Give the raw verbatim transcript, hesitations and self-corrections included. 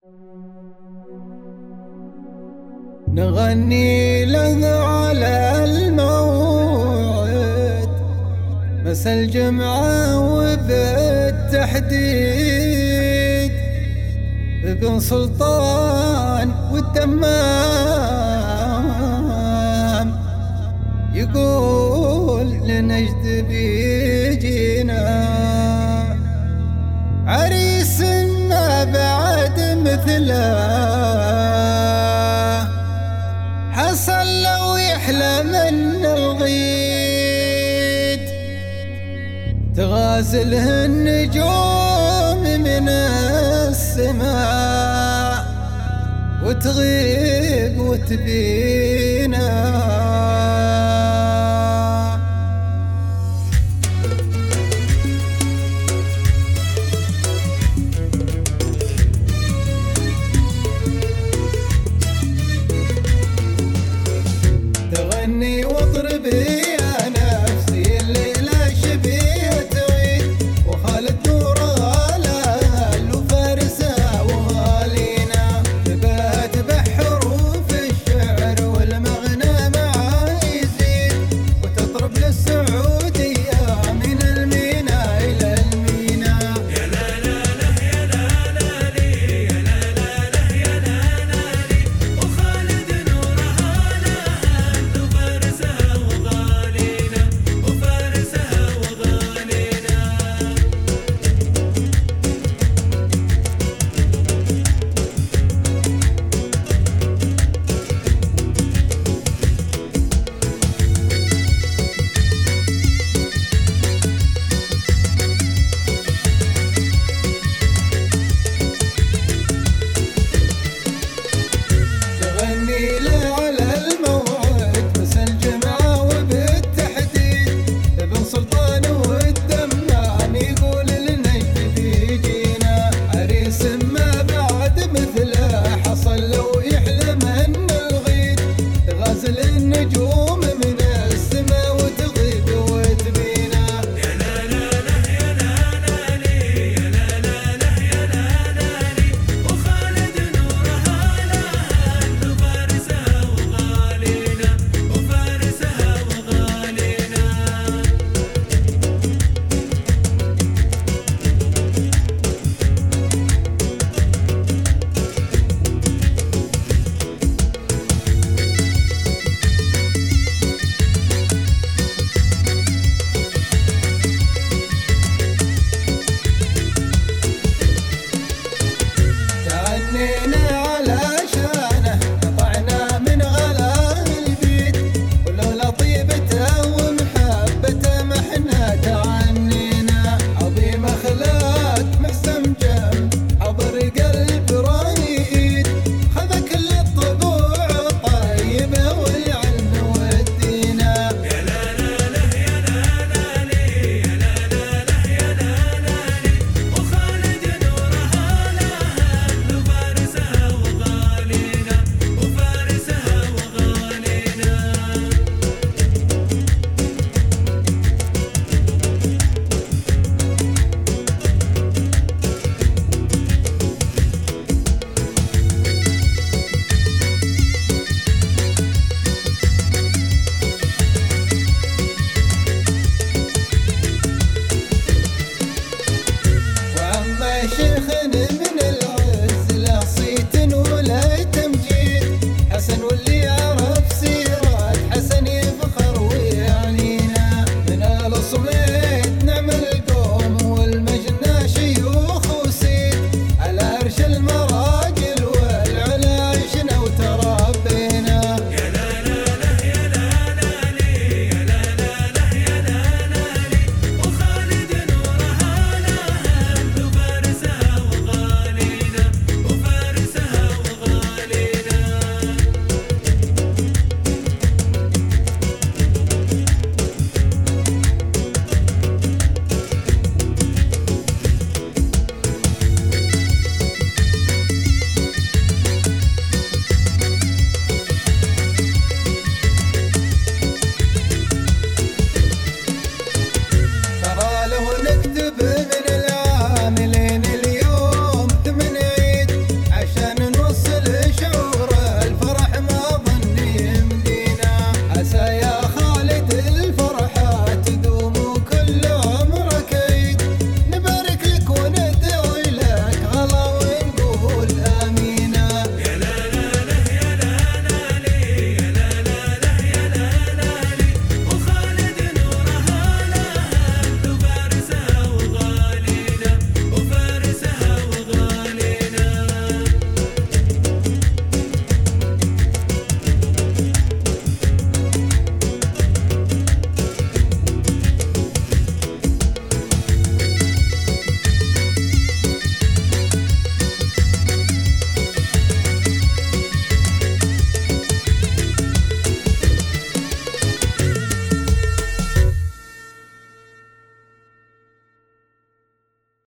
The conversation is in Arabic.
نغني له على الموعد مسا الجمعة وبالتحديد ابن سلطان والدمام يقول لنجد بيجينا عريس ما بعد مثله حصل لو يحلى من الغيد تغازله النجوم من السماء وتغيب وتبينا تغني واضرب يا نفسي الليلة شبيه تعيد وخالد نور غالال وفارسها وغالينا تبات بحروف الشعر والمغنى معاه يزيد وتطرب للسعودية من المينا إلى المينا يا لا لا لا يا لا لا لي يا لا لا لا يا لا لا لي وخالد نور غالال وفارسها وغالينا وفارسها وغالينا تغني له على الموعد مسا الجمعة وبالتحديد ابن سلطان والدمام يقول لنجد بيجينا عريس ما بعد مثله حصل لو يحلى من الغيد غازل النجوم من السما وتغيب وتبينا يا لا لا لا يا لا لا لي يا لا لا لا يا لا لا لي وخالد نور غالال وفارسها وغالينا وفارسها وغالينا تعنينا